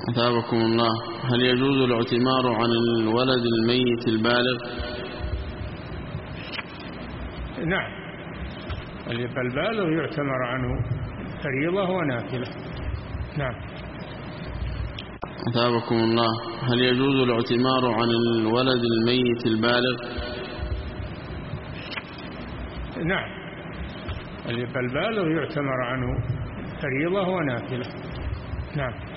أثابكم الله. هل يجوز الاعتمار عن الولد الميت البالغ؟ نعم، البالغ يعتمر عنه فريضة ونافلة. نعم. أثابكم الله. هل يجوز الاعتمار عن الولد الميت البالغ؟ نعم، البالغ يعتمر عنه فريضة ونافلة. نعم.